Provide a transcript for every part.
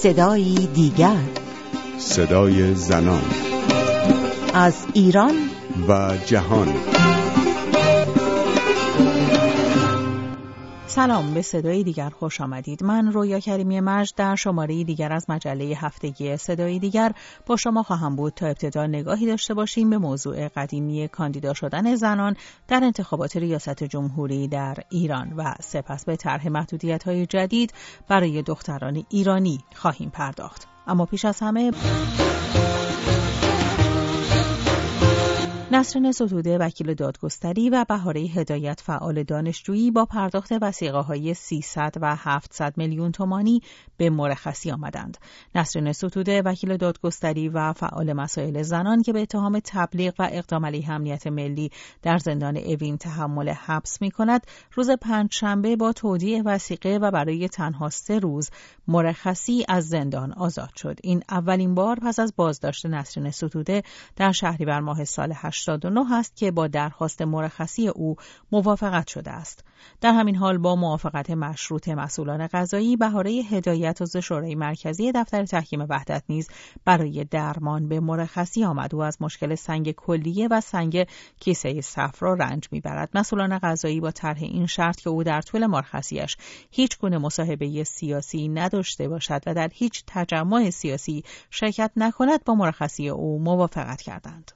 صدایی دیگر، صدای زنان از ایران و جهان. سلام، به صدای دیگر خوش آمدید. من رویا کریمی مجد در شماره دیگر از مجله هفتگی صدای دیگر با شما خواهم بود تا ابتدا نگاهی داشته باشیم به موضوع قدیمی کاندیدا شدن زنان در انتخابات ریاست جمهوری در ایران و سپس به طرح محدودیت‌های جدید برای دختران ایرانی خواهیم پرداخت. اما پیش از همه نسرین ستوده وکیل دادگستری و بهاره هدایت فعال دانشجویی با پرداخت وثیقه‌های 300 و 700 میلیون تومانی به مرخصی آمدند. نسرین ستوده وکیل دادگستری و فعال مسائل زنان که به اتهام تبلیغ و اقدام علیه امنیت ملی در زندان اوین تحمل حبس می‌کند، روز پنجشنبه با تودیع وثیقه و برای تنها 3 روز مرخصی از زندان آزاد شد. این اولین بار پس از بازداشت نسرین ستوده در شهریور ماه سال 89 است که با درخواست مرخصی او موافقت شده است. در همین حال با موافقت مشروط مسئولان قضایی، بهاره هدایت عضو شورای مرکزی دفتر تحکیم وحدت نیز برای درمان به مرخصی آمد. او از مشکل سنگ کلیه و سنگ کیسه صفرا رنج میبرد. مسئولان قضایی با طرح این شرط که او در طول مرخصیش هیچ گونه مصاحبه سیاسی نداشته باشد و در هیچ تجمع سیاسی شرکت نکند با مرخصی او موافقت کردند.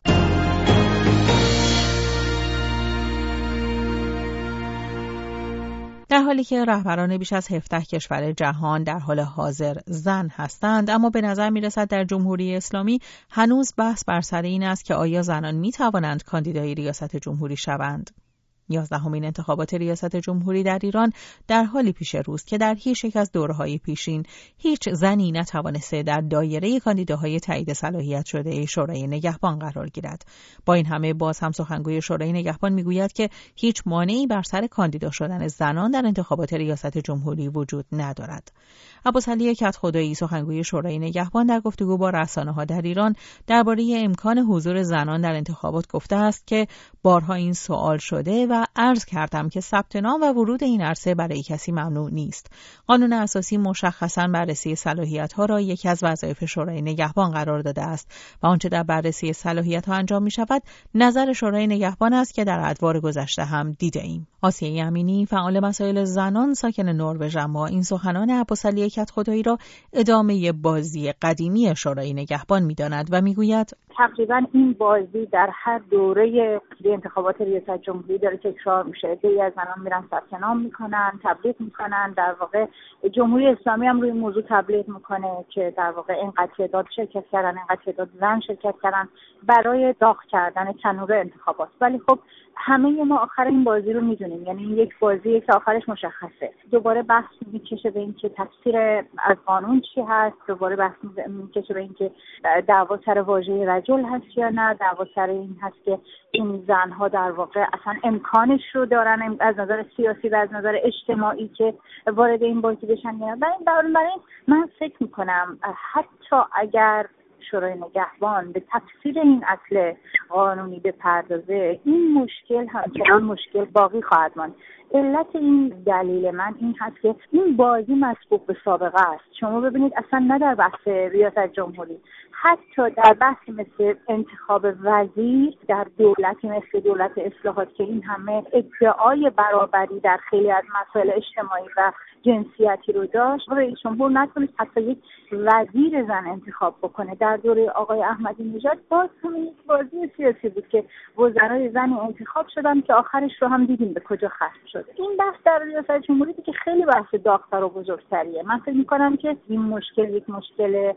در حالی که رهبران بیش از 17 کشور جهان در حال حاضر زن هستند، اما به نظر می‌رسد در جمهوری اسلامی هنوز بحث بر سر این است که آیا زنان می‌توانند کاندیدای ریاست جمهوری شوند. 11مین انتخابات ریاست جمهوری در ایران در حالی پیش روست که در هیچ یک از دوره‌های پیشین هیچ زنی نتوانسته در دایره کاندیداهای تایید صلاحیت شده شورای نگهبان قرار گیرد. با این همه باز هم سخنگوی شورای نگهبان میگوید که هیچ مانعی بر سر کاندیدا شدن زنان در انتخابات ریاست جمهوری وجود ندارد. عباسعلی کدخدایی سخنگوی شورای نگهبان در گفتگو با رسانه‌ها در ایران درباره امکان حضور زنان در انتخابات گفته است که بارها این سوال شده و عرض کردم که ثبت نام و ورود این عرصه برای کسی ممنوع نیست. قانون اساسی مشخصاً بررسی صلاحیت‌ها را یکی از وظایف شورای نگهبان قرار داده است و آنچه در بررسی صلاحیت‌ها انجام می‌شود نظر شورای نگهبان است که در ادوار گذشته هم دیده‌ایم. آسیه امینی فعال مسائل زنان ساکن نروژ اما این سخنان عباسعلی کدخدایی را ادامه بازی قدیمی شورای نگهبان می‌داند و می‌گوید تقریبا این بازی در هر دوره انتخابات ریاست جمهوری داره تکرار میشه. عده‌ای از زنان میرن ثبت نام میکنن، تبلیغ میکنن. در واقع جمهوری اسلامی هم روی موضوع تبلیغ میکنه که در واقع اینقدر تعداد شرکت کردن، اینقدر تعداد زن شرکت کردن برای داغ کردن تنور انتخابات. ولی خب همه ما آخر این بازی رو میدونیم، یعنی این یک بازیه که آخرش مشخصه. دوباره بحث میکشه به این که تفسیر از قانون چی هست، دوباره بحث میکشه به این که دعوا سر واژه رجل هست یا نه، دعوا سر این هست که این زنها در واقع اصلا امکانش رو دارن از نظر سیاسی و از نظر اجتماعی که وارد این بازی بشن یا نه. برای من فکر میکنم حتی اگر شورای نگهبان به تفسیر این اصل قانونی بپردازه، این مشکل همچنان مشکل باقی خواهد ماند. علت این دلیل من این هست که این بازی مسبوق به سابقه است. شما ببینید اصلا نه در بحث ریاست جمهوری، حتی در بحثی مثل انتخاب وزیر در دولتی مثل دولت اصلاحات که این همه ادعای برابری در خیلی از مسائل اجتماعی و جنسیتی رو داشت، رئیس جمهور نتونست حتی یک وزیر زن انتخاب بکنه. در دوره آقای احمدی نژاد باز هم یک بازی سیاسی بود که وزرای زن انتخاب شدن که آخرش رو هم دیدیم به کجا ختم شد. این بحث در ریاست جمهوری که خیلی بحث داغ‌تر و بزرگتریه. من فکر می‌کنم که این مشکل یک مشکل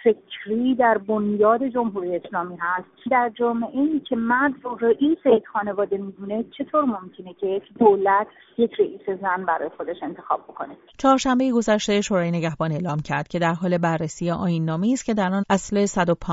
فکری در بنیاد جمهوری اسلامی هست. در جامعه‌ای که مرد رو رئیس یک خانواده می‌دونه، چطور ممکنه که یک دولت یک رئیس زن برای خودش انتخاب بکنه؟ چهارشنبه گذشته شورای نگهبان اعلام کرد که در حال بررسی آیین‌نامه‌ای است که در آن اصل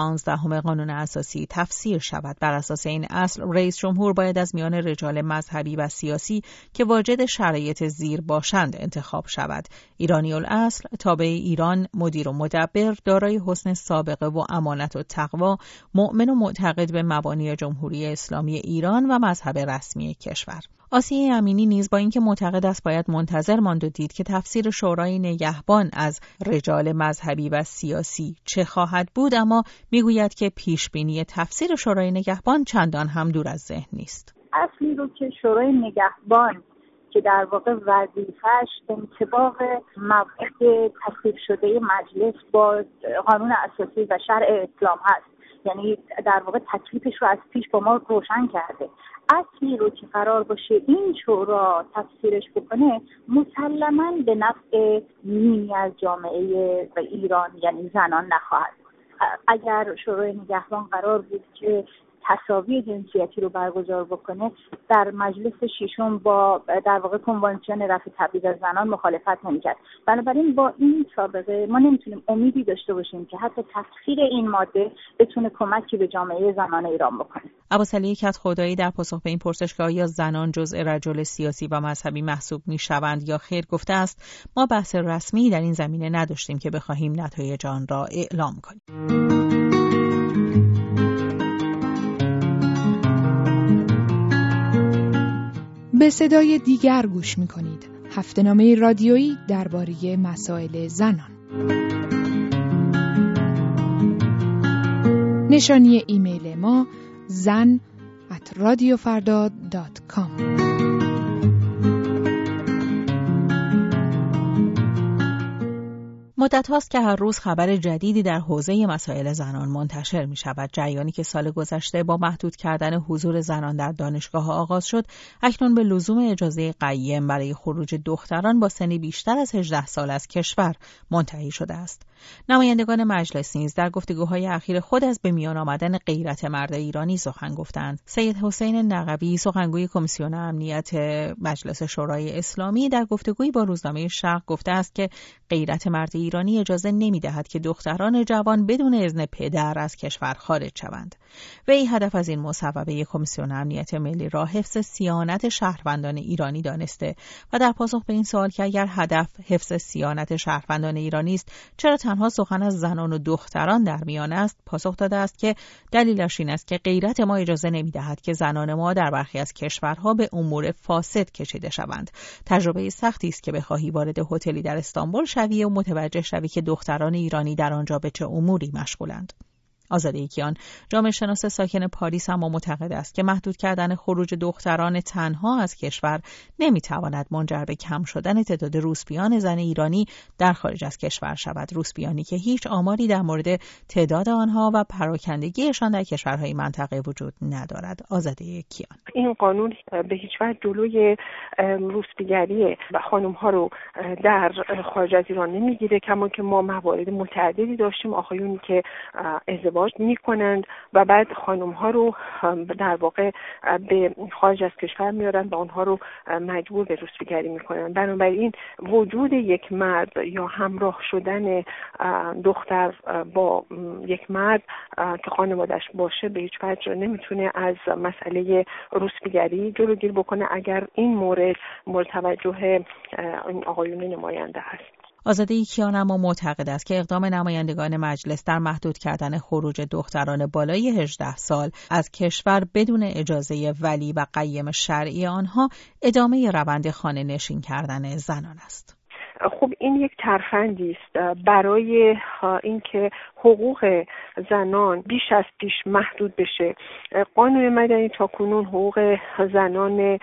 115 قانون اساسی تفسیر شود. بر اساس این اصل رئیس جمهور باید از میان رجال مذهبی و سیاسی که واجد شرایط زیر باشند انتخاب شود. ایرانی الاصل، تابع ایران، مدیر و مدبر، دارای حسن سابقه و امانت و تقوا، مؤمن و معتقد به مبانی جمهوری اسلامی ایران و مذهب رسمی کشور. آسیه امینی نیز با اینکه معتقد است باید منتظر ماند و دید که تفسیر شورای نگهبان از رجال مذهبی و سیاسی چه خواهد بود، اما میگوید که پیشبینی تفسیر شورای نگهبان چندان هم دور از ذهن نیست. اصلی رو که شورای نگهبان که در واقع وظیفه‌اش انطباق مواعید تصویب شده مجلس با قانون اساسی و شرع اسلام هست، یعنی در واقع تکلیفش رو از پیش با ما روشن کرده. اصلی رو که قرار باشه این شورا تفسیرش بکنه مسلماً به نفع نیمی از جامعه ایران یعنی زنان نخواهد. اگر شورای نگهبان قرار بود که تساوی جنسیتی رو برگزار بکنه، در مجلس ششم با در واقع کنوانسیون رفع تبعیض از زنان مخالفت نمی‌کرد. بنابراین با این سابقه ما نمیتونیم امیدی داشته باشیم که حتی تفسیر این ماده بتونه کمکی به جامعه زنان ایران بکنه. ابوسعلی کدخدایی در پاسخ به این پرسش که آیا زنان جزء رجل سیاسی و مذهبی محسوب می‌شوند یا خیر گفته است ما بحث رسمی در این زمینه نداشتیم که بخواهیم نتایج آن را اعلام کنیم. به صدای دیگر گوش می‌کنید. هفته‌نامه رادیویی درباره مسائل زنان. نشانی ایمیل ما zan@radiofarda.com. مدت هاست که هر روز خبر جدیدی در حوزه مسائل زنان منتشر می شود. جریانی که سال گذشته با محدود کردن حضور زنان در دانشگاه ها آغاز شد، اکنون به لزوم اجازه قیم برای خروج دختران با سنی بیشتر از 18 سال از کشور منتهی شده است. نمایندگان مجلس نیز در گفتگوهای اخیر خود از به میان آمدن غیرت مرد ایرانی سخن گفتند. سید حسین نقوی، سخنگوی کمیسیون امنیت مجلس شورای اسلامی، در گفتگویی با روزنامه شرق گفته است که غیرت مرد ایرانی اجازه نمی‌دهد که دختران جوان بدون اذن پدر از کشور خارج شوند. وی هدف از این مصوبه کمیسیون امنیت ملی را حفظ صیانت شهروندان ایرانی دانسته و در پاسخ به این سوال که اگر هدف حفظ صیانت شهروندان ایرانی است، چرا تنها سخن از زنان و دختران در میان است، پاسخ داده است که دلیلش این است که غیرت ما اجازه نمی‌دهد که زنان ما در برخی از کشورها به امور فاسد کشیده شوند. تجربه سختی است که بخواهی وارد هتلی در استانبول شوی و متوجه شوی که دختران ایرانی در آنجا به چه اموری مشغولند. آزاده کیان، جامعه شناس ساکن پاریس، اما معتقد است که محدود کردن خروج دختران تنها از کشور نمیتواند منجر به کم شدن تعداد روسپیان زن ایرانی در خارج از کشور شود. روسپیانی که هیچ آماری در مورد تعداد آنها و پراکندگیشان در کشورهای منطقه وجود ندارد. آزاده کیان: این قانون به هیچ وجه جلوی روسپیگری خانم‌ها رو در خارج از ایران نمیگیره، کما که ما موارد متعددی داشتیم آقایونی که ازدواج میکنند و بعد خانم‌ها رو در واقع به خارج از کشور میارن و اونها رو مجبور به روسپیگری میکنن. بنابراین وجود یک مرد یا همراه شدن دختر با یک مرد که خانواده‌اش باشه به هیچ وجه نمیتونه از مسئله روسپیگری جلوگیری بکنه اگر این مورد توجه این آقایون نماینده هست. آزاده کیان اما معتقد است که اقدام نمایندگان مجلس در محدود کردن خروج دختران بالای 18 سال از کشور بدون اجازه ولی و قیم شرعی آنها ادامه روند خانه نشین کردن زنان است. خب این یک ترفندی است برای اینکه حقوق زنان بیش از پیش محدود بشه. قانون مدنی تاکنون حقوق زنان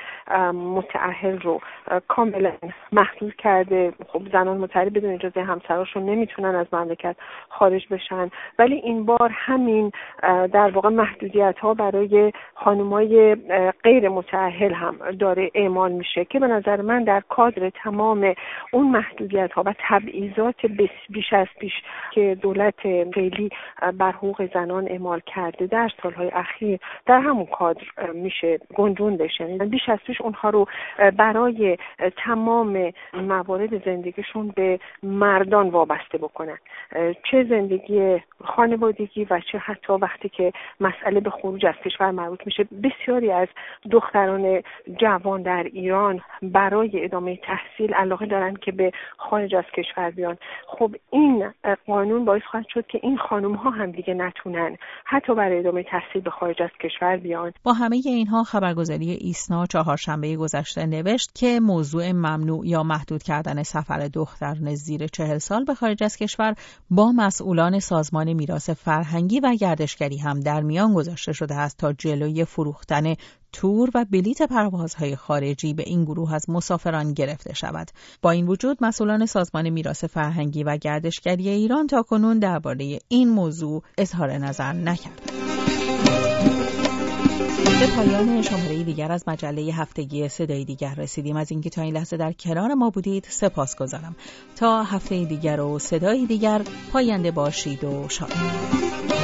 متأهل رو کاملا محدود کرده. خب زنان متأهل بدون اجازه همسراشون نمیتونن از مملکت خارج بشن، ولی این بار همین در واقع محدودیت ها برای خانمای غیر متأهل هم داره اعمال میشه که به نظر من در کادر تمام اون محدودیت ها و تبعیضات بیش از پیش که دولت فعلی بر حقوق زنان اعمال کرده در سالهای اخیر در همون کادر میشه گنجون بشه. یعنی بیش از پیش اونها رو برای تمام موارد زندگیشون به مردان وابسته بکنن، چه زندگی خانوادگی و چه حتی وقتی که مسئله به خروج از کشور مربوط میشه. بسیاری از دختران جوان در ایران برای ادامه تحصیل علاقه دارن که به خارج از کشور بیان. خب این قانون باعث خواهد شد که که این خانم‌ها هم دیگه نتونن حتی برای ادامه تحصیل به خارج از کشور بیان. با همه اینها خبرگزاری ایسنا چهارشنبه گذشته نوشت که موضوع ممنوع یا محدود کردن سفر دختران زیر 40 سال به خارج از کشور با مسئولان سازمان میراث فرهنگی و گردشگری هم در میان گذاشته شده است تا جلوی فروختن تور و بلیت پروازهای خارجی به این گروه از مسافران گرفته شود. با این وجود مسئولان سازمان میراث فرهنگی و گردشگری ایران تاکنون درباره این موضوع اظهار نظر نکردند. به پایان شماره دیگر از مجله هفتگی صدای دیگر رسیدیم. از اینکه تا این لحظه در کنار ما بودید سپاسگزارم. تا هفته دیگر و صدای دیگر پاینده باشید و شاد.